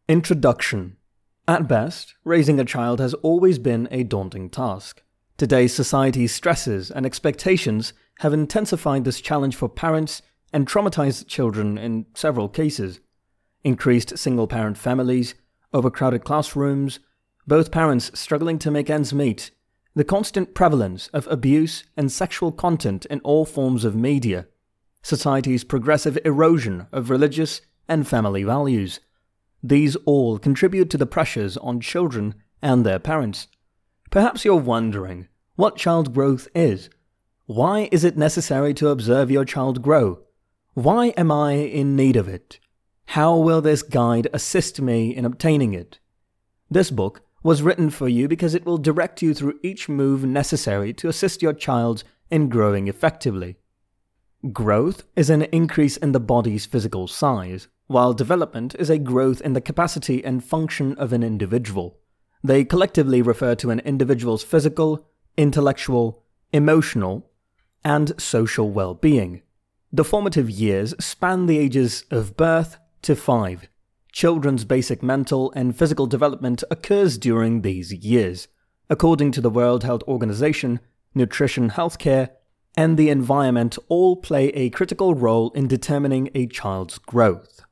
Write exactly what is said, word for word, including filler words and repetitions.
Introduction. At best, raising a child has always been a daunting task. Today's society's stresses and expectations have intensified this challenge for parents and traumatized children in several cases. Increased single-parent families, overcrowded classrooms, both parents struggling to make ends meet, the constant prevalence of abuse and sexual content in all forms of media, society's progressive erosion of religious and family values. These all contribute to the pressures on children and their parents. Perhaps you're wondering what child growth is. Why is it necessary to observe your child grow? Why am I in need of it? How will this guide assist me in obtaining it? This book was written for you because it will direct you through each move necessary to assist your child in growing effectively. Growth is an increase in the body's physical size, while development is a growth in the capacity and function of an individual. They collectively refer to an individual's physical, intellectual, emotional, and social well-being. The formative years span the ages of birth to five. Children's basic mental and physical development occurs during these years. According to the World Health Organization, nutrition, healthcare, and the environment all play a critical role in determining a child's growth.